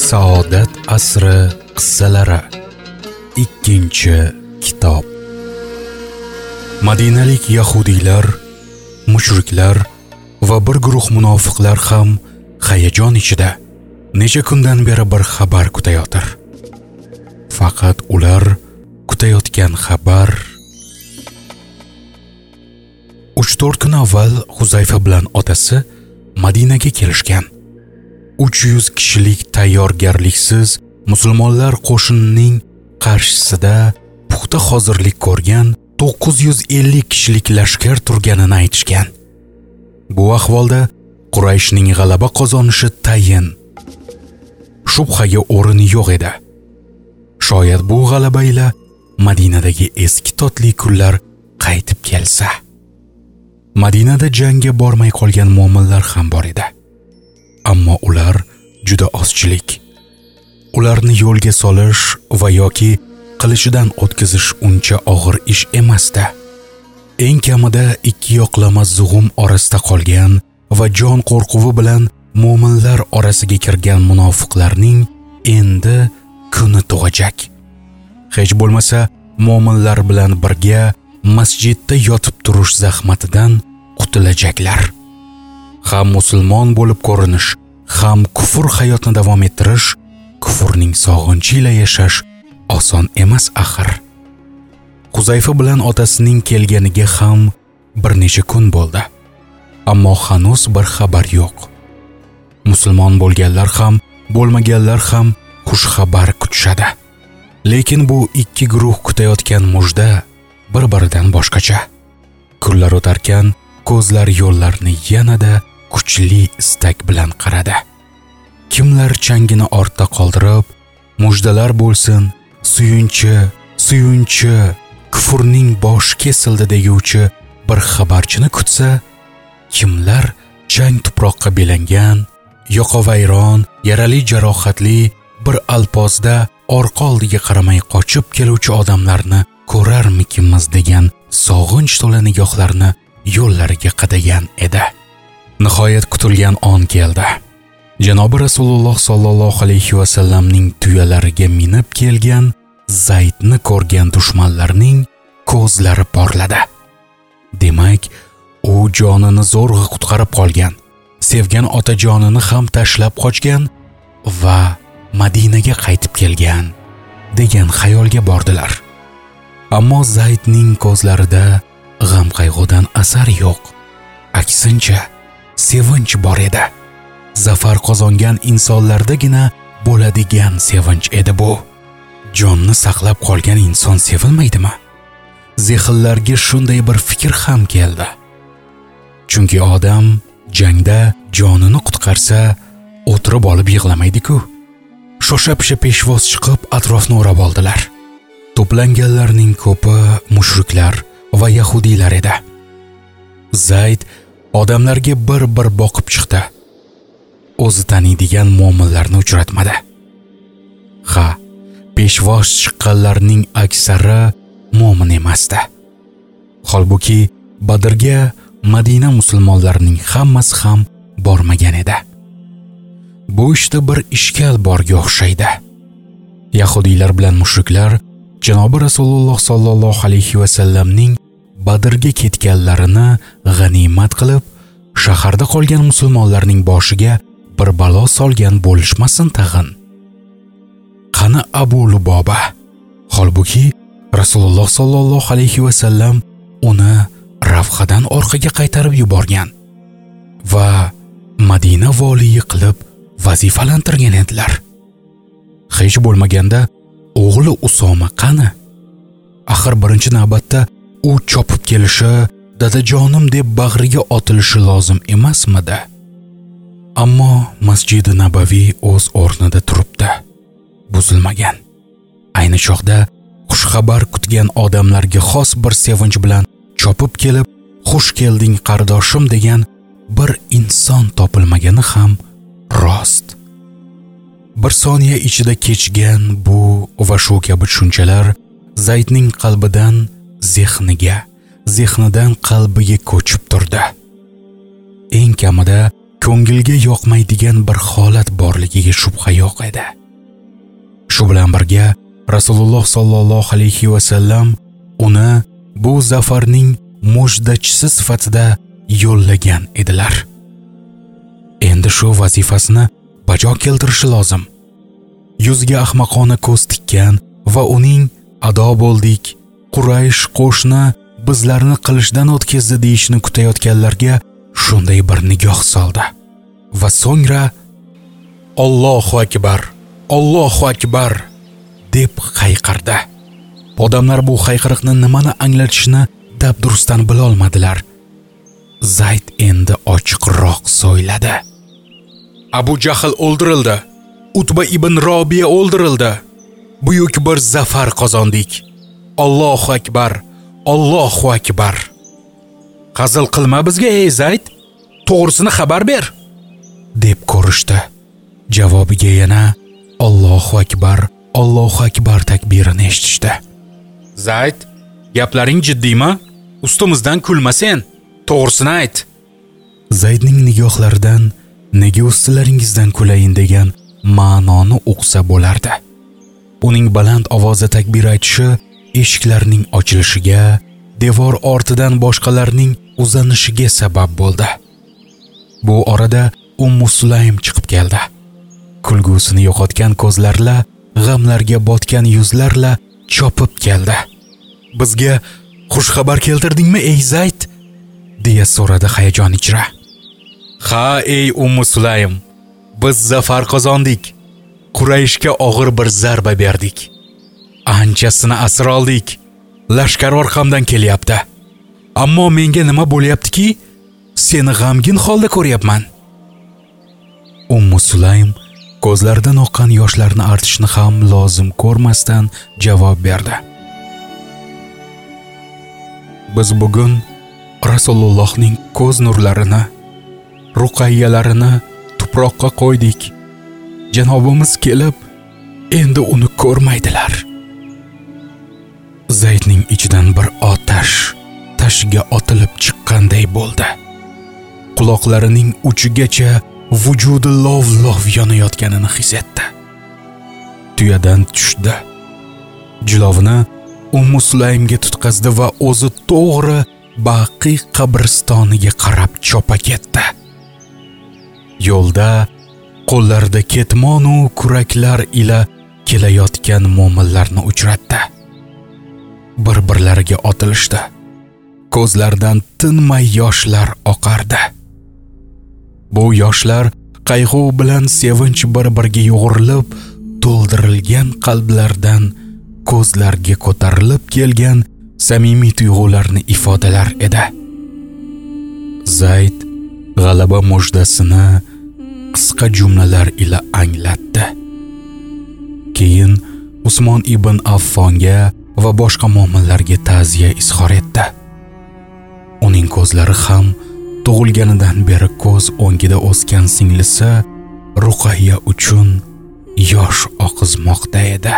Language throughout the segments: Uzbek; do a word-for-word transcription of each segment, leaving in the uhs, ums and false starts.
Saodat asri qissalari ikkinchi kitob. Madinalik yahudiylar, mushriklar va bir guruh munofiqlar ham hayajon ichida necha kundan beri bir xabar kutayotir. Faqat ular kutayotgan xabar uch to'rt kun avval Huzayfa bilan otasi Madinaga kelishgan. uch yuz kishilik tayyorgarliksiz musulmonlar qo'shinining qarshisida puxta hozirlik ko'rgan to'qqiz yuz ellik kishilik lashkar turganini aytishgan. Bu ahvolda Qurayshning g'alaba qozonishi tayin. Shubhaga o'rin yo'q edi. Shoyat bu g'alaba ila Madinadagi eski totli kunlar qaytib kelsa. Madinada jangga bormay qolgan mu'minlar ham bor edi. Ammo ular juda ozchilik. Ularni yo'lga solish va yoki qilishidan o'tkazish uncha og'ir ish emasdi. Eng kamida ikki yoqlama zug'um orasida qolgan va jon qo'rquvi bilan mu'minlar orasiga kirgan munofiqlarning endi kuni tug'ajak. Hech bo'lmasa mu'minlar bilan birga masjidda yotib turish zahmatidan qutulajaklar. Ham musulmon bo'lib ko'rinish, ham kufr hayotni davom ettirish, kufrning sog'inchi ila yashash oson emas axir. Huzayfa bilan otasining kelganiga ham bir necha kun bo'ldi. Ammo hanuz bir xabar yo'q. Musulmon bo'lganlar ham, bo'lmaganlar ham xush xabar kutishadi. Lekin bu ikki guruh kutayotgan mujda bir-biridan boshqacha. Kunlar o'tarkan, ko'zlar yo'llarni yanada kuchli istak bilan qaradi. Kimlar changini ortda qoldirib, mujdalar bo'lsin, suyunchi, suyunchi, kufrning boshi kesildi deguvchi bir xabarchini kutsa, kimlar chang tuproqqa belangan, yoqavayron, yarali jarohatli bir alpozda orqa oldiga qaramay qochib keluvchi odamlarni ko'rarmikimiz degan sog'inch to'la nigohlarni yo'llariga qadagan edi. Nihoyat kutilgan on keldi. Janobi Rasululloh sollallohu alayhi va sallamning tuyalariga minib kelgan Zaydni ko'rgan dushmanlarning ko'zlari porladi. Demak, u jonini zo'rg'a qutqarib qolgan, sevgan otajonini ham tashlab qochgan va Madinaga qaytib kelgan degan xayolga bordilar. Ammo Zaydning ko'zlarida g'am qayg'udan asar yo'q. Aksincha, sevinch bor edi. Zafar qozongan insonlardagina bo'ladigan sevinch edi bu. Jonni saqlab qolgan inson sevilmaydimi? Zehnlarga shunday bir fikr ham keldi. Chunki odam jangda jonini qutqarsa, o'tirib olib yig'lamaydi-ku. Shosha-pisha peshvoz chiqib atrofni o'rab oldilar. To'planganlarning ko'pi mushriklar va yahudiylar edi. Zayd odamlarga bir-bir boqib chiqdi. O'zi taniydigan mu'minlarni uchratmadi. Ha, peshvoz chiqqanlarning aksari mu'min emasdi. Holbuki Badrga Madina musulmonlarining hammasi ham bormagan edi. Bu ishda bir ishkal borga o'xshaydi. Yahudiylar bilan mushriklar Janobi Rasululloh sollallohu alayhi va sallamning Badrga ketganlarini g'animat qilib, shaharda qolgan musulmonlarning boshiga bir balo solgan bo'lishmasin tag'in. Qani Abu Luboba? Holbuki Rasululloh sollallohu alayhi va sallam uni Ravhadan orqaga qaytarib yuborgan va Madina voliyi qilib vazifalantirgan edilar. Hech bo'lmaganda o'g'li Usoma qani? Axir birinchi navbatda u chopib kelishi, dadajonim deb bag'riga otilishi lozim emasmidi? Ammo Masjid-i Nabaviy o'z o'rnida turibdi, buzilmagan. Ayni chog'da xush xabar kutgan odamlarga xos bir sevinch bilan chopib kelib, "Xush kelding qardoshim" degan bir inson topilmagani ham rost. Bir soniya ichida kechgan bu va shu kabi tushunchalar Zaydning qalbidan zehniga, zehnidan qalbiga ko'chib turdi. Eng kamida ko'ngilga yoqmaydigan bir holat borligiga shubha yo'q edi. Shu bilan birga Rasululloh sollallohu alayhi va sallam uni bu zafarning mujdachisi sifatida yo'llagan edilar. Endi shu vazifasini bajo keltirishi lozim. Yuzga ahmoqona ko'z tikkan va uning ado bo'ldik, Quraysh qo'shni bizlarni qilishdan o'tkazdi deyishni kutayotganlarga shunday bir nigoh soldi va so'ngra Allohu akbar, Allohu akbar deb hayqirdi. Odamlar bu hayqiriqni nimani anglatishini dabdurustdan bila olmadilar. Zayd endi ochiqroq so'yladi. Abu Jahl o'ldirildi. Utba ibn Robiya o'ldirildi. Buyuk bir zafar qozondik. Allohu akbar, Allohu akbar. Qazil qilma bizga ey Zayd, to'g'risini xabar ber deb ko'rishdi. Javobiga yana Allohu akbar, Allohu akbar takbirini eshitishdi. Zayd, gaplaring jiddiymi? Ustimizdan kulma sen. To'g'risini ayt. Zaydning nigohlaridan nega ustilaringizdan kulayin degan ma'noni o'qsa bo'lardi. Uning baland ovozda takbir aytishi eshiklarning ochilishiga, devor ortidan boshqalarning uzanishiga sabab bo'ldi. Bu orada Ummu Sulaym chiqib keldi. Kulgusini yo'qotgan ko'zlarla, g'amlarga botgan yuzlarla chopib keldi. Bizga xush xabar keltirdingmi ey Zayd? deya so'radi hayajon ichra. Ha ey Ummu Sulaym, biz zafar qozondik. Qurayshga og'ir bir zarba berdik. Anchasini asir oldik. Lashkar orqamdan kelyapti. Ammo menga nima bo'lyaptiki, seni g'amgin holda ko'ryapman. Ummu Sulaym ko'zlaridan oqqan yoshlarni artishni ham lozim ko'rmasdan javob berdi. Biz bugun Rasulullohning ko'z nurlarini, ruqayyalarini tuproqqa qo'ydik. Janobimiz kelib, endi uni ko'rmaydilar. Zaydning ichidan bir otash tashiga otilib chiqqanday bo'ldi. Quloqlarining uchigacha vujudi lov-lov yonayotganini his etdi. Tuyadan tushdi. Jilovini Ummu Sulaymga tutqazdi va o'zi to'g'ri Baqiy qabristoniga qarab chopa ketdi. Yo'lda qo'llarida ketmon va kuraklar ila kelayotgan mo'minlarni uchratdi. Bir-birlariga otilishdi. Ko'zlaridan tinmay yoshlar oqardi. Bu yoshlar qayg'u bilan sevinch bir-biriga yo'g'rilib, to'ldirilgan qalblardan ko'zlarga ko'tarilib kelgan samimiy tuyg'ularni ifodalar edi. Zayd g'alaba mujdasini qisqa jumlalar ila anglatdi. Keyin Usmon ibn Affonga va boshqa mo'minlarga ta'ziya izhor etdi. Uning ko'zlari ham tug'ilganidan beri ko'z o'ngida o'sgan singlisi Ruqayya uchun yosh oqizmoqda edi.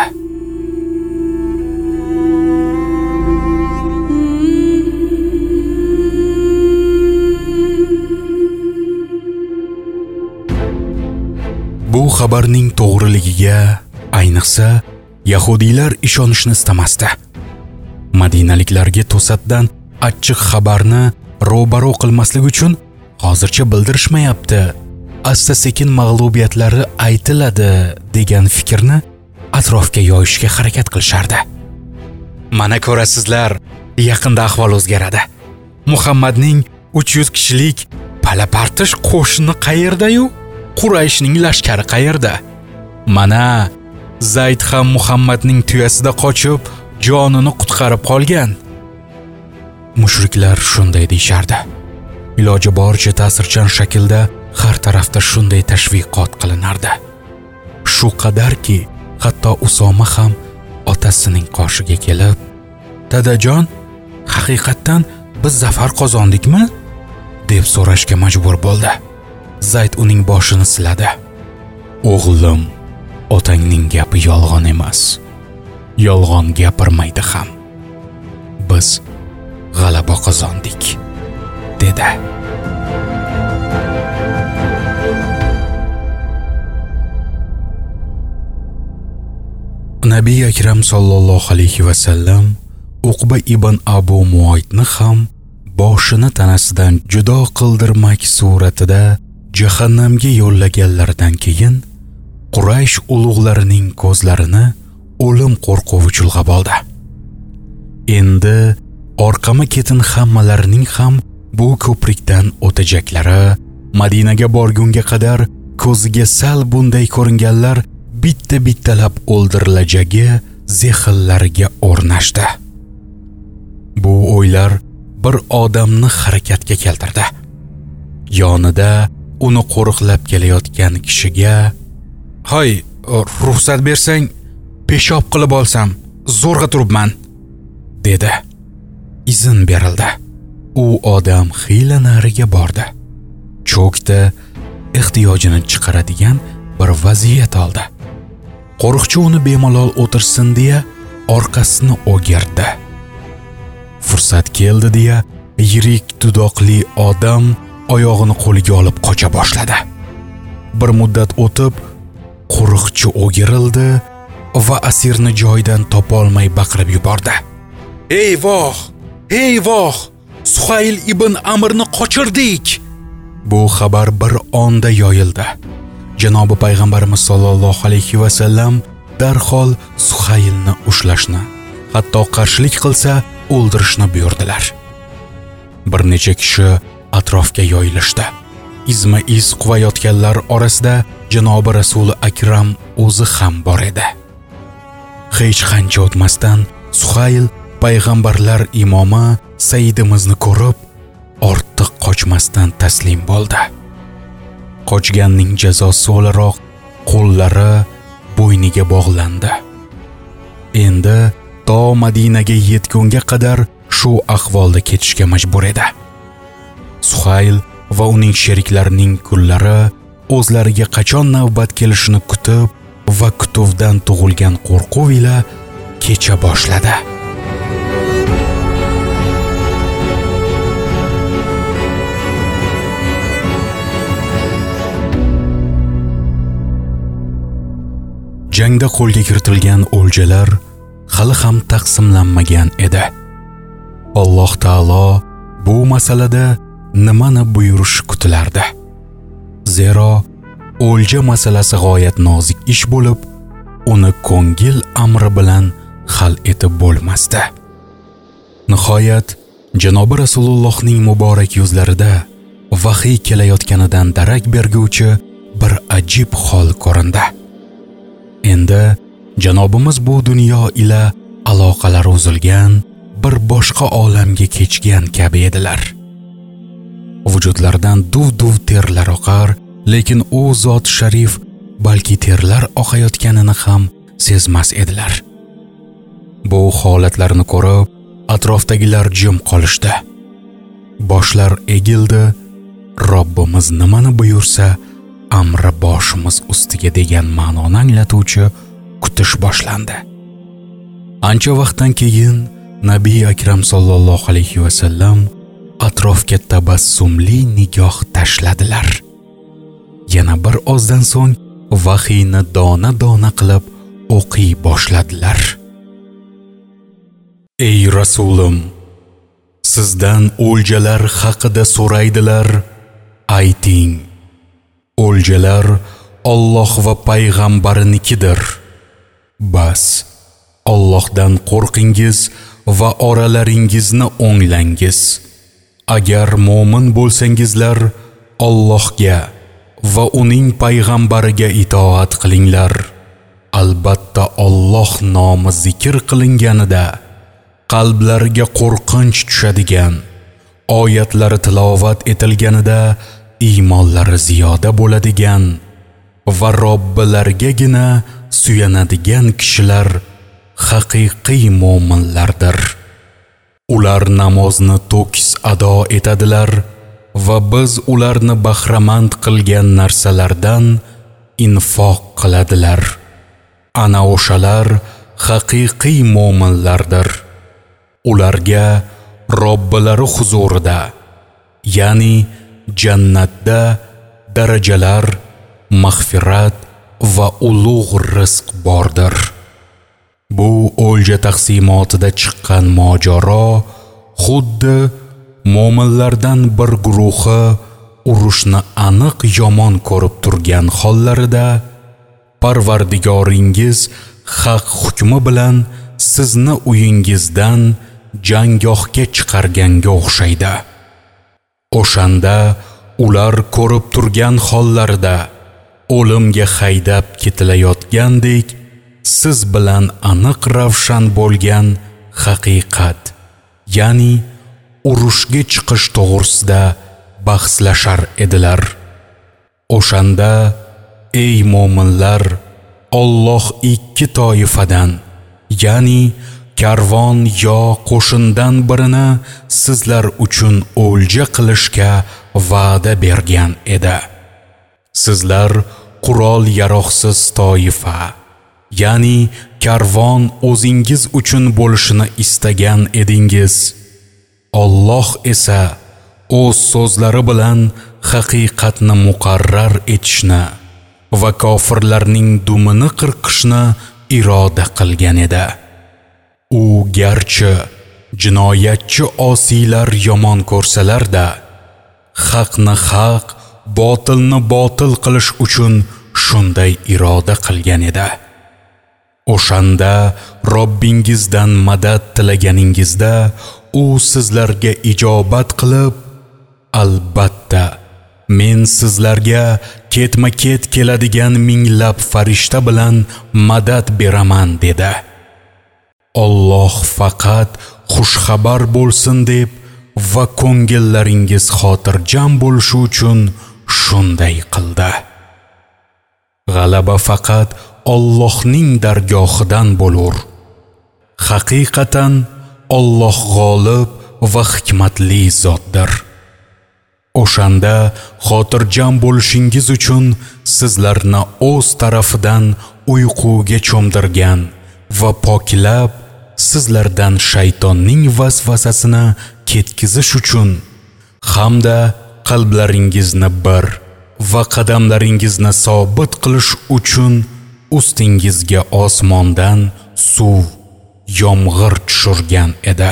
Bu xabarning to'g'riligiga ayniqsa yahudiylar ishonishni istamasdi. Madinaliklarga to'satdan achchiq xabarni ro'baro qilmaslik uchun hozircha bildirishmayapti. Asta-sekin mag'lubiyatlari aytiladi degan fikrni atrofga yoyishga harakat qilishardi. Mana ko'rasizlar, yaqinda ahvol o'zgaradi. Muhammadning uch yuz kishilik palapartish qo'shini qayerda-yu? Qurayshning lashkari qayerda? Mana Zayd ham Muhammadning tuyasida qochib, jonini qutqarib qolgan. Mushriklar shunday deyishardi. Iloji boricha ta'sirchan shaklda har tarafda shunday tashviqot qilinardi. Shu qadarki, hatto Usoma ham otasining qoshiga kelib, "Dadajon, haqiqatdan biz zafar qozondikmi?" deb so'rashga majbur bo'ldi. Zayd uning boshini siladi. "O'g'lim, otangning gapi yolg'on emas. Yolg'on gapirmaydi ham. Biz g'alaba qozondik", dedi. Nabiy akram sallallohu alayhi va sallam Uqba ibn Abu Muaytni ham boshini tanasidan judo qildirmak suratida jahannamga yo'llaganlaridan keyin Quraysh ulug'larining ko'zlarini o'lim qo'rquvi chulg'ab oldi. Endi orqama ketin hammalarining ham bu ko'prikdan o'tajaklari, Madinaga borgunga qadar ko'ziga sal bunday ko'ringanlar bitta-bittalab o'ldirilajagi zehnlariga o'rnashdi. Bu o'ylar bir odamni harakatga keltirdi. Yonida uni qo'riqlab kelayotgan kishiga "Hoy, ruxsat bersang, peshob qilib olsam, zo'rg'a turibman", dedi. Izn berildi. U odam xiyla nariga bordi. Cho'kdi, ehtiyojini chiqaradigan bir vaziyat oldi. Qo'riqchi uni bemalol o'tirsin deya orqasini o'girdi. Fursat keldi deya yirik dudoqli odam oyog'ini qo'liga olib qocha boshladi. Bir muddat o'tib, qo'riqchi o'girildi va asirni joyidan topolmay baqirib yubordi. "Ey voh! Ey voh! Suhayl ibn Amrni qochirdik!" Bu xabar bir onda yoyildi. Janobi payg'ambarimiz sollallohu alayhi va sallam darhol Suhaylni ushlashni, hatto qarshilik qilsa o'ldirishni buyurdilar. Bir necha kishi atrofga yoyilishdi. Izma-iz quvayotganlar orasida Janobi Rasuli akram o'zi ham bor edi. Hech qancha o'tmasdan Suhayl payg'ambarlar imomi Sayyidimizni ko'rib, ortiq qochmasdan taslim bo'ldi. Qochganning jazosi o'laroq qo'llari bo'yniga bog'landi. Endi to Madinaga yetgunga qadar shu ahvolda ketishga majbur edi. Suhayl va uning sheriklarining kunlari o'zlariga qachon navbat kelishini kutib va kutuvdan tug'ilgan qo'rquv ila kecha boshladi. Jangda qo'lga kiritilgan o'ljalar hali ham taqsimlanmagan edi. Alloh taolo bu masalada nimani buyurishi kutilardi. Zero o'lja masalasi g'oyat nozik ish bo'lib, uni ko'ngil amri bilan hal etib bo'lmasdi. Nihoyat Janobi Rasulullohning muborak yuzlarida vahiy kelayotganidan darak berguvchi bir ajib hol ko'rindi. Endi Janobimiz bu dunyo ila aloqalari uzilgan, bir boshqa olamga kechgan kabi edilar. Vujudlaridan duv-duv terlar oqar, lekin u zot sharif balki terlar oqayotganini ham sezmas edilar. Bu holatlarni ko'rib, atrofdagilar jim qolishdi. Boshlar egildi, Robbimiz nimani buyursa, amri boshimiz ustiga degan ma'noni anglatuvchi kutish boshlandi. Ancha vaqtdan keyin Nabiy akram sallallohu alayhi va sallam atrofga tabassumli nigoh tashladilar. Yana bir ozdan so'ng vahiyni dona-dona qilib o'qiy boshladilar. Ey Rasulim, sizdan o'ljalar haqida so'raydilar, ayting. O'ljalar Alloh va payg'ambarinikidir. Bas, Allohdan qo'rqingiz va oralaringizni o'nglangiz. Agar mo'min bo'lsangizlar, Allohga va uning payg'ambariga itoat qilinglar. Albatta Alloh nomi zikr qilinganida qalblariga qo'rqinch tushadigan, oyatlari tilovat etilganida iymonlari ziyoda bo'ladigan va Robbilargagina suyanadigan kishilar haqiqiy mo'minlardir. Ular namozni to'kis ado etadilar va biz ularni bahramand qilgan narsalardan infoq qiladilar. Ana o'shalar haqiqiy mo'minlardir. Ularga Robbilari huzurida, ya'ni jannatda darajalar, mag'firat va ulug' rizq bordir. Bu o'lja taqsimotida chiqqan mojaro xuddi mo'minlardan bir guruhi urushni aniq yomon ko'rib turgan hollarida Parvardigoringiz haq hukmi bilan sizni uyingizdan janggohga chiqarganga o'xshaydi. O'shanda ular ko'rib turgan hollarida o'limga haydab ketilayotgandek siz bilan aniq ravshan bo'lgan haqiqat, ya'ni urushga chiqish to'g'risida bahslashar edilar. O'shanda ey mo'minlar, Alloh ikki toifadan, ya'ni karvon yo qo'shindan birini sizlar uchun o'lja qilishga va'da bergan edi. Sizlar qurol yaroqsiz toifa, ya'ni karvon o'zingiz uchun bo'lishini istagan edingiz. Alloh esa o'z so'zlari bilan haqiqatni muqarrar etishni va kofirlarning dumini qirqishni iroda qilgan edi. U garchi jinoyatchi osiylar yomon ko'rsalar-da, haqni haq, botilni botil qilish uchun shunday iroda qilgan edi. O'shanda Robbingizdan madad tilaganingizda u sizlarga ijobat qilib, albatta men sizlarga ketma-ket keladigan minglab farishta bilan madad beraman dedi. Alloh faqat xushxabar bo'lsin deb va ko'ngillaringiz xotirjam bo'lishi uchun shunday qildi. G'alaba faqat Allohning dargohidan bo'lur. Haqiqatan Alloh g'olib va hikmatli zotdir. O'shanda xotirjam bo'lishingiz uchun sizlarni o'z tarafidan uyquga cho'mdirgan va poklab sizlardan shaytonning vasvasasini ketkizish uchun hamda qalblaringizni bir va qadamlaringizni sobit qilish uchun ustingizga osmondan suv, yomg'ir tushirgan edi.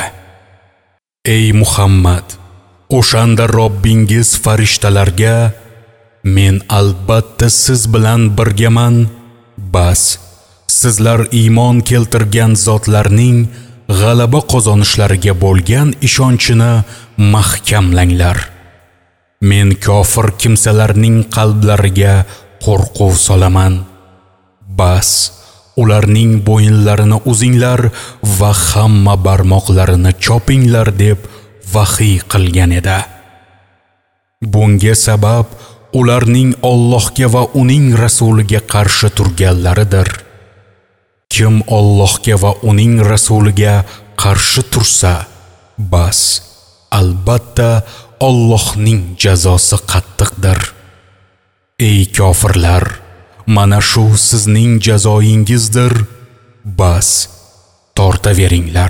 Ey Muhammad, o'shanda Robbingiz farishtalarga men albatta siz bilan birgaman, bas sizlar iymon keltirgan zotlarning g'alaba qozonishlariga bo'lgan ishonchini mahkamlanglar. Men kofir kimsalarning qalblariga qo'rquv solaman. Bas ularning bo'yinlarini uzinglar va hamma barmoqlarini chopinglar deb vahiy qilgan edi. Bunga sabab ularning Allohga va uning rasuliga qarshi turganlaridir. Kim Allohga va uning rasuliga qarshi tursa, bas albatta Allohning jazosi qattiqdir. Ey kofirlar, mana shu sizning jazoyingizdir. Bas tortaveringlar.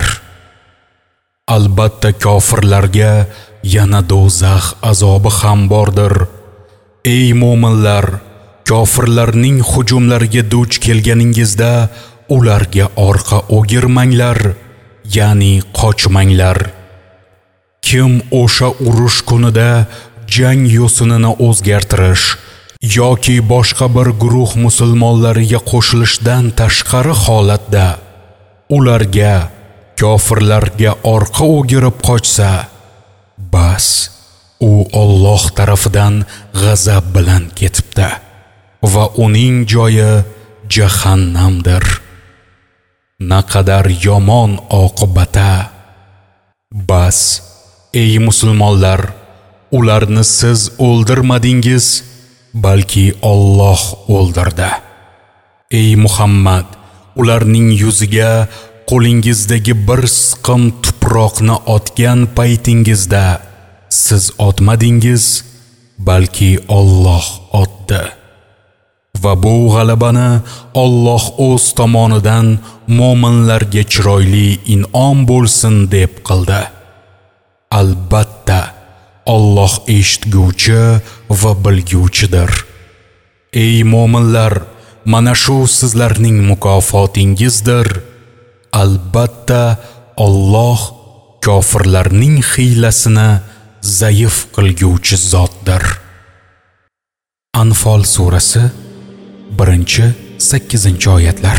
Albatta kofirlarga yana do'zax azobi ham bordir. Ey mo'minlar, kofirlarning hujumlariga duch kelganingizda ularga orqa o'girmanglar, ya'ni qochmanglar. Kim o'sha urush kunida jang yo'sinini o'zgartirish yoki boshqa bir guruh musulmonlariga qo'shilishdan tashqari holatda ularga, kofirlarga orqa o'girib qochsa, bas u Alloh tarafidan g'azab bilan ketibdi va uning joyi jahannamdir. Naqadar yomon oqibata. Bas ey musulmonlar, ularni siz o'ldirmadingiz, balki Alloh o'ldirdi. Ey Muhammad, ularning yuziga qo'lingizdagi bir siqim tuproqni otgan paytingizda siz otmadingiz, balki Alloh otdi. Va bu g'alabani Alloh o'z tomonidan mo'minlarga chiroyli in'om bo'lsin deb qildi. Albatta Alloh eshitguvchi va bilguvchidir. Ey mo'minlar, mana shu sizlarning mukofotingizdir. albatta Alloh kofirlarning hiylasini zaif qilguvchi zotdir. Anfol surasi birinchi sakkizinchi oyatlar.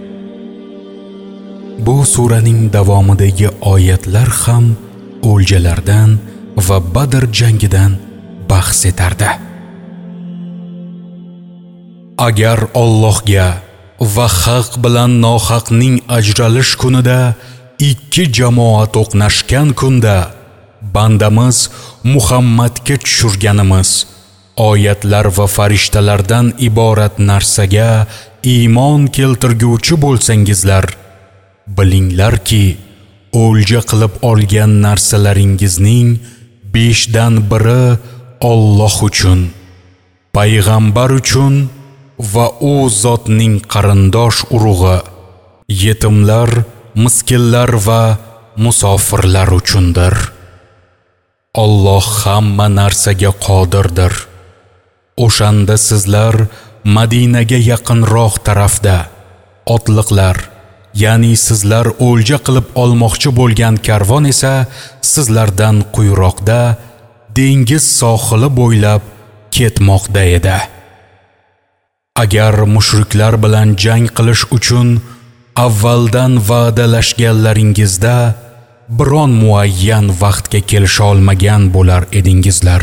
Bu suraning davomidagi oyatlar ham o'ljalardan va Badr jangidan bahs etardi. Agar Allohga va haq bilan nohaqning ajralish kunida ikki jamoa to'qnashgan kunda bandamiz Muhammadga tushirganimiz oyatlar va farishtalardan iborat narsaga iymon keltirguvchi bo'lsangizlar, bilinglarki, o'lja qilib olgan narsalaringizning beshdan biri Alloh uchun, payg'ambar uchun va u zotning qarindosh urug'i, yetimlar, miskinlar va musofirlar uchundir. Alloh hamma narsaga qodirdir. O'shanda sizlar Madinaga yaqinroq tarafda otliqlar, ya'ni sizlar o'lja qilib olmoqchi bo'lgan karvon esa sizlardan quyiroqda dengiz sohili bo'ylab ketmoqda edi. Agar mushriklar bilan jang qilish uchun avvaldan va'dalashganlaringizda biron muayyan vaqtga kelisha olmagan bo'lar edingizlar.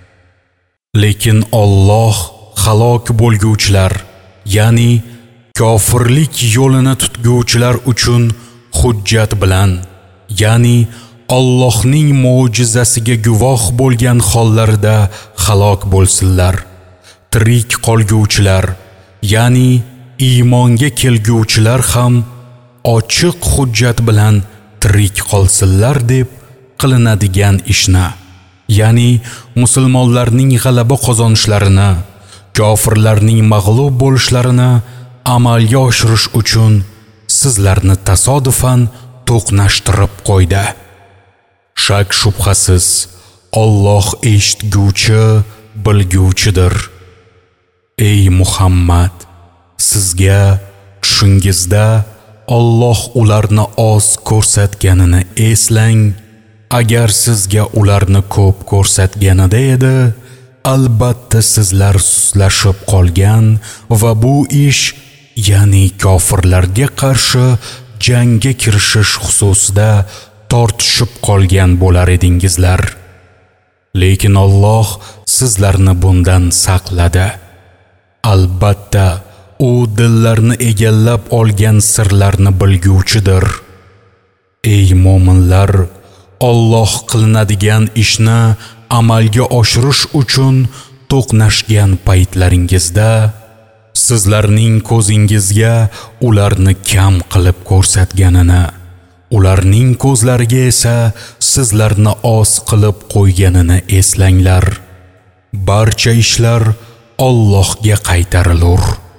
Lekin Alloh halok bo'lguvchilar, ya'ni kofirlik yo'lini tutguvchilar uchun hujjat bilan, ya'ni Allohning mo'jizasiga guvoh bo'lgan hollarida halok bo'lsinlar. Tirik qolguvchilar, ya'ni iymonga kelguvchilar ham ochiq hujjat bilan tirik qolsinlar deb qilinadigan ishni, ya'ni musulmonlarning g'alaba qozonishlarini, kofirlarning mag'lub bo'lishlarini amalga oshirish uchun sizlarni tasodifan to'qnashtirib qo'ydi. Shak shubhasiz Alloh eshitguvchi, bilguvchidir. Ey Muhammad, sizga tushingizda Alloh ularni oz ko'rsatganini eslang. Agar sizga ularni ko'p ko'rsatganida edi, albatta sizlar suslashib qolgan va bu ish, ya'ni kofirlarga qarshi jangga kirishish xususida tortishib qolgan bo'lar edingizlar. Lekin Alloh sizlarni bundan saqladi. Albatta u dillarni egallab olgan sirlarni bilguvchidir. Ey mo'minlar, Alloh qilinadigan ishni amalga oshirish uchun to'qnashgan paytlaringizda sizlarning ko'zingizga ularni kam qilib ko'rsatganini, ularning ko'zlariga esa sizlarni oz qilib qo'yganini eslanglar. Barcha ishlar Allohga qaytarilur.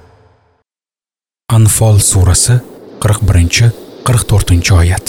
Anfol surasi qirq birinchi qirq to'rtinchi oyat.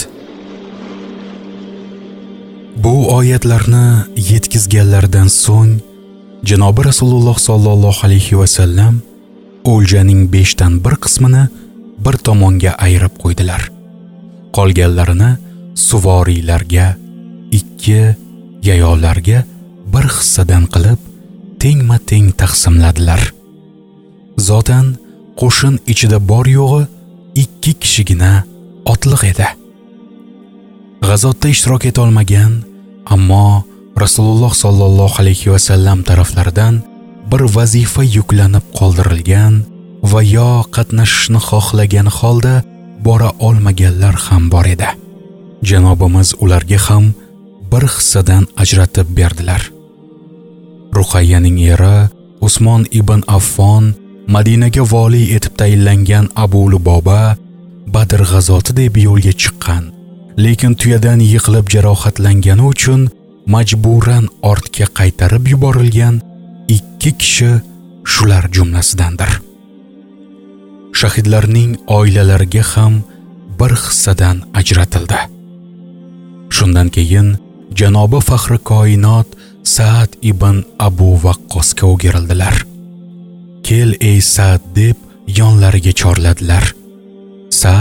Bu oyatlarni yetkizganlardan so'ng Janobi Rasululloh sollallohu alayhi va sallam o'ljaning beshdan bir qismini bir tomonga ayirib qo'ydilar. Qolganlarini suvoriylarga, ikki yayollarga bir hissadan qilib tengma-teng taqsimladilar. Zotan qo'shin ichida bor yo'g'i ikki kishigina otliq edi. G'azotda ishtirok eta olmagan, ammo Rasululloh sollallohu alayhi va sallam taraflaridan bir vazifa yuklanib qoldirilgan va yo qatnashishni xohlagan holda bora olmaganlar ham bor edi. Janobimiz ularga ham bir hissadan ajratib berdilar. Ruqayyaning eri Usmon ibn Affon Madinaga vali etib tayinlangan Abu Luboba Badr g'azoti deb yo'lga chiqqan, lekin tuyadan yiqilib jarohatlangani uchun majburan ortga qaytarib yuborilgan ikki kishi shular jumlasidandir. Shahidlarning oilalariga ham bir hissadan ajratildi. Shundan keyin Janobi Faxri koinot Sa'd ibn Abu Waqqosga o'girildilar. Kel ey Sa'd deb yonlariga chorladilar. Sa'd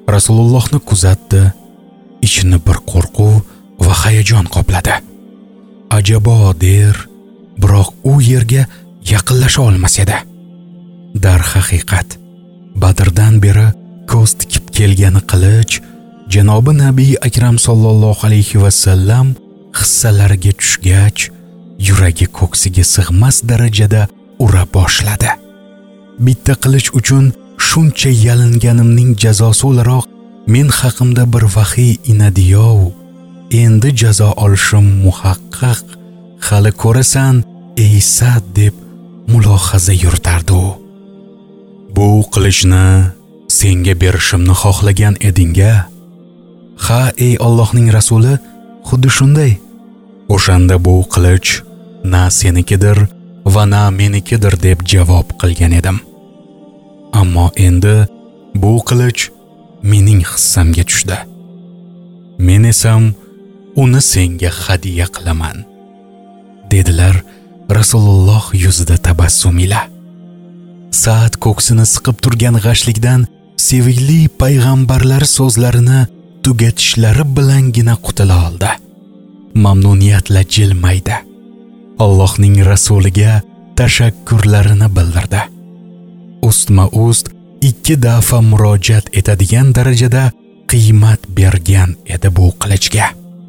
Rasulullohni kuzatdi. Ichini bir qo'rquv va hayajon qopladi. Ajabo der, biroq u yerga yaqinlasha olmas edi. Dar haqiqat, Badrdan beri ko'z tikib kelgan qilich Janobi Nabiy Akram sallallohu alayhi va sallam hissalariga tushgach, yuragi ko'ksiga sig'mas darajada ura boshladi. Bitta qilich uchun shuncha yalinganimning jazosi o'laroq men haqimda bir vahiy inadi-yov. Endi jazo olishim muhaqqaq. Hali ko'rasan, ey Sa'd deb mulohaza yuritardi u. Bu qilichni senga berishimni xohlagan edinga? Ha, ey Allohning rasuli, xuddi shunday. O'shanda bu qilich na senikidir va na menikidir deb javob qilgan edim. Ammo endi bu qilich mening hissamga tushdi. Men esam uni senga hadiya qilaman, dedilar Rasululloh yuzida tabassum ila. Sa'd ko'ksini siqib turgan g'ashlikdan sevimli payg'ambarlar so'zlarini tugatishlari bilangina qutula oldi. Mamnuniyatla jilmaydi. Allohning rasuliga tashakkurlarini bildirdi. Ustma-ust ikki dafa murojaat etadigan darajada qiymat bergan edi bu qilichga.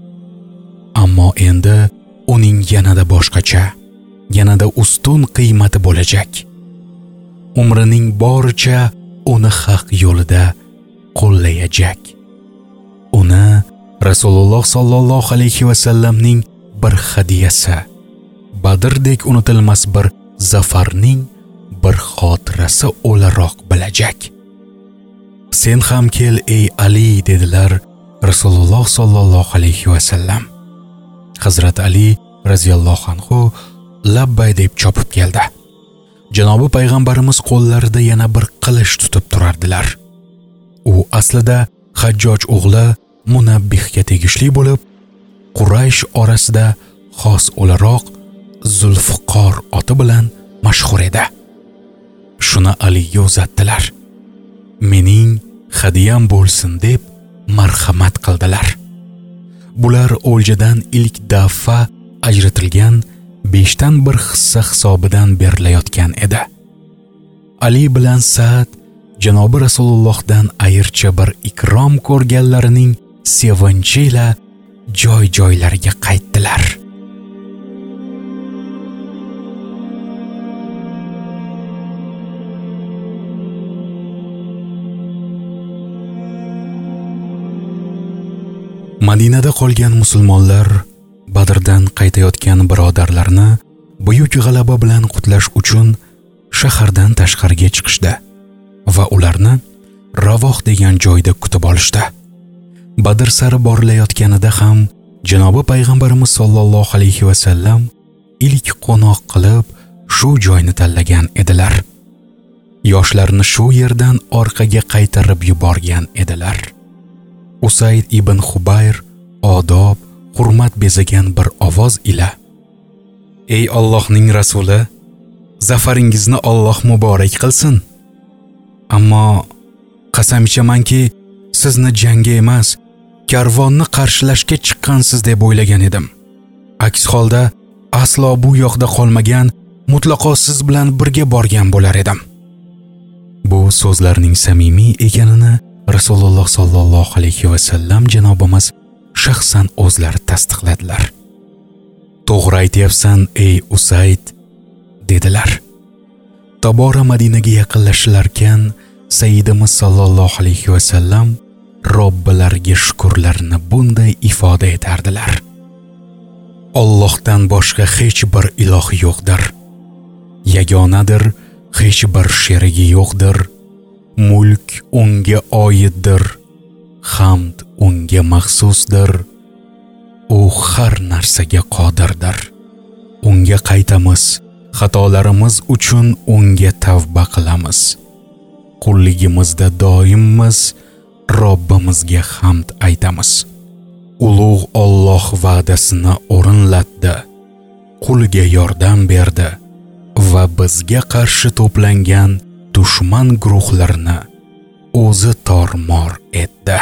Ammo endi uning yanada boshqacha, yanada ustun qiymati bo'lajak. Umrining boricha uni haq yo'lida qo'llayajak. Uni Rasululloh sallallohu alayhi va sallamning bir hadiyasi, Badrdek unutilmas bir zafarning bir xotirasi o'laroq bilajak. Sen ham kel ey Ali, dedilar Rasululloh sallallohu alayhi va sallam. Hazrat Ali radhiyallohu anhu labbay deb chopib keldi. Janobi payg'ambarimiz qo'llarida yana bir qilich tutib turardilar. U aslida Hajjoj o'g'li Munabbihga tegishli bo'lib, Quraysh orasida xos o'laroq Zulfiqor oti bilan mashhur edi. Shuni Aliga uzatdilar. Mening hadiyam bo'lsin deb marhamat qildilar. Bular o'ljadan ilk daf'a ajratilgan beshdan bir hissa hisobidan berilayotgan edi. Ali bilan Sa'd Janobi Rasulullohdan ayircha bir ikrom ko'rganlarining sevinchi ila joy-joylariga qaytdilar. Madinada qolgan musulmonlar Badrdan qaytayotgan birodarlarni buyuk g'alaba bilan qutlash uchun shahardan tashqariga chiqishdi va ularni Ravoh degan joyda kutib olishdi. Badr sari borilayotganida ham Janobi payg'ambarimiz sollallohu alayhi va sallam ilk qo'noq qilib shu joyni tanlagan edilar. Yoshlarni shu yerdan orqaga qaytarib yuborgan edilar. Usayd ibn Hubayr odob, hurmat bezagan bir ovoz ila: "Ey Allohning rasuli, zafaringizni Alloh muborak qilsin. Ammo qasam ichamanki, sizni jangga emas, karvonni qarshilashga chiqqansiz deb o'ylagan edim. Aks holda aslo bu yoqda qolmagan, mutlaqo siz bilan birga borgan bo'lar edim." Bu so'zlarning samimiy ekanini Rasululloh sallallohu alayhi va sallam janobimiz shaxsan o'zlari tasdiqladilar. "To'g'ri aytyapsan ey Usayd", dedilar. Tobora Madinaga yaqinlashilarkan Sayyidimiz sallallohu alayhi va sallam Robbilariga shukrlarini bunday ifoda etardilar: "Allohdan boshqa hech bir iloh yo'qdir. Yagonadir, hech bir sherigi yo'qdir. Mulk unga oiddir. Hamd unga maxsusdir. U har narsaga qodirdir. Unga qaytamiz. Xatolarimiz uchun unga tavba qilamiz. Qulligimizda doimmiz. Robbimizga hamd aytamiz. Ulug' Alloh va'dasini o'rinlatdi. Quliga yordam berdi va bizga qarshi to'plangan dushman guruhlarini o'zi tormor etdi.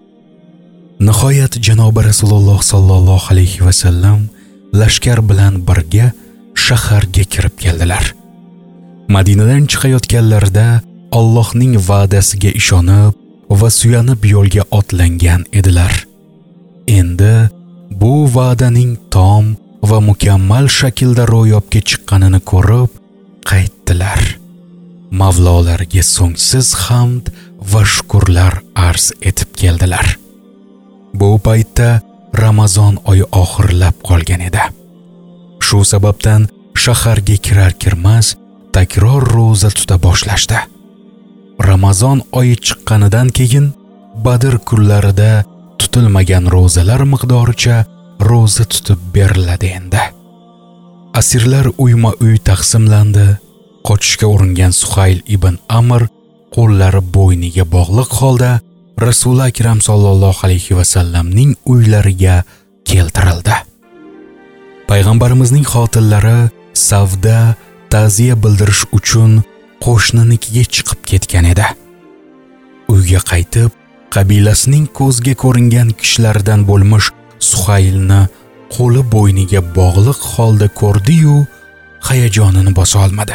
Nihoyat janobi Rasululloh sallallohu alayhi va sallam lashkar bilan birga shaharga kirib keldilar. Madinadan chiqayotganlarida Allohning va'dasiga ishonib va suyanib yo'lga otlangan edilar. Endi bu va'daning tom va mukammal shaklda ro'yobga chiqqanini ko'rib qaytdilar. Mavlolariga so'ngsiz hamd va shukrlar arz etib keldilar. Bu paytda Ramazon oyi oxirlab qolgan edi. Shu sababdan shaharga kirar-kirmas takror roza tuta boshlashdi. Ramazon oyi chiqqanidan keyin Badr kunlarida tutilmagan rozalar miqdoricha roza tutib beriladi endi. Asirlar uyma-uy taqsimlandi. Qochishga uringan Suhayl ibn Amr qo'llari bo'yniga bog'liq holda Rasul akram sallallohu alayhi va sallamning uylariga keltirildi. Payg'ambarimizning xotillari Savda ta'ziya bildirish uchun qo'shninikiga chiqib ketgan edi. Uyga qaytib, qabilasining ko'zga ko'ringan kishilaridan bo'lmish Suhaylni qo'li bo'yniga bog'liq holda ko'rdi-yu, hayajonini bosa olmadi.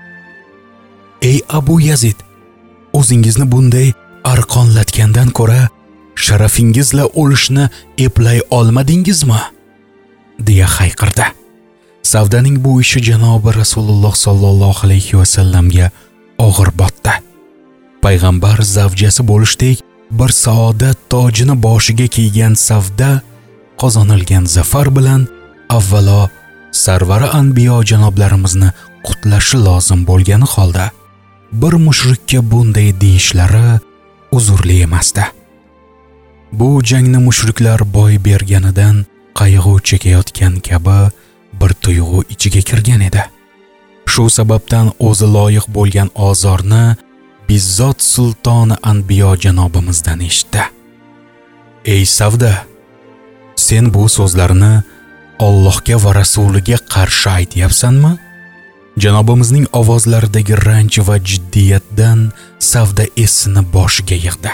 "Ey Abu Yazid, o'zingizni bunday arqonlatgandan ko'ra sharafingizla o'lishni eplay olmadingizmi?" deya hayqirdi. Savdaning bu ishi janobi Rasululloh sallallohu alayhi va sallamga og'ir botdi. Payg'ambar zavjasi bo'lishdek bir saodat tojini boshiga kiygan Savda qozonilgan zafar bilan avvalo sarvari anbiyo janoblarimizni qutlashi lozim bo'lgani holda bir mushrikka bunday deyishlari uzrli emasdi. Bu jangni mushriklar boy berganidan qayg'u chekayotgan kabi bir tuyg'u ichiga kirgan edi. Shu sababdan o'zi loyiq bo'lgan ozorni bizzot sultoni anbiyo janobimizdan eshitdi. "Ey Savda, sen bu so'zlarni Allohga va rasuliga qarshi aytyapsanmi?" Janobimizning ovozlaridagi ranj va jiddiyatdan Savda esini boshiga yig'di.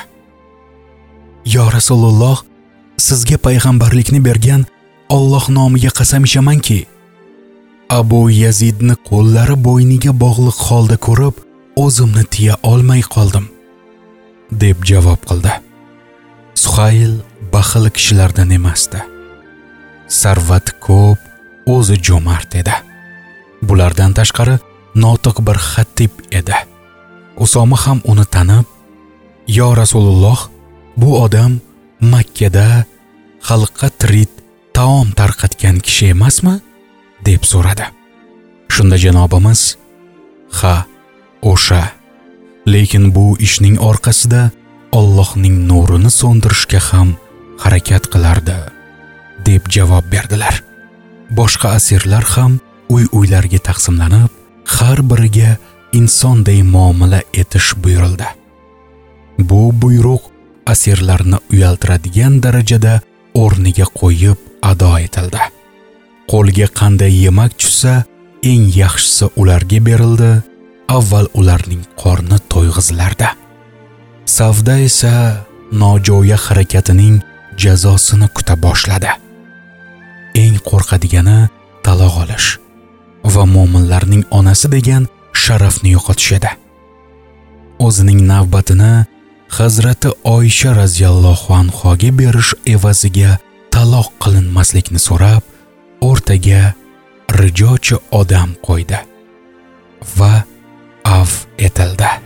"Yo Rasululloh, sizga payg'ambarlikni bergan Alloh nomiga qasam ichamanki, Abu Yazidni qo'llari bo'yniga bog'liq holda ko'rib, o'zimni tiya olmay qoldim", deb javob qildi. Suhayl baxil kishilardan emasdi. Sarvati ko'p, o'zi jo'mart edi. Bulardan tashqari notiq bir xatib edi. Usoma ham uni tanib, "Yo Rasululloh, bu odam Makkada xalqqa tirit taom tarqatgan kishi emasmi?" deb so'radi. Shunda janobimiz, "Ha, o'sha. Lekin bu ishning orqasida Allohning nurini so'ndirishga ham harakat qilardi", deb javob berdilar. Boshqa asirlar ham uy-uylarga taqsimlanib, har biriga insonday muomala etish buyurildi. Bu buyruq asirlarni uyaltiradigan darajada o'rniga qo'yib ado etildi. Qo'lga qanday yemak tushsa, eng yaxshisi ularga berildi. Avval ularning qorni to'yg'izlardi. Savda esa nojo'ya harakatining jazosini kuta boshladi. Eng qo'rqadigani taloq olish va mo'minlarning onasi degan sharafni yo'qotish edi. O'zining navbatini Hazrati Oysha radhiyallohu anhoga berish evaziga taloq qilinmaslikni so'rab, o'rtaga rijochi odam qo'ydi va af etildi.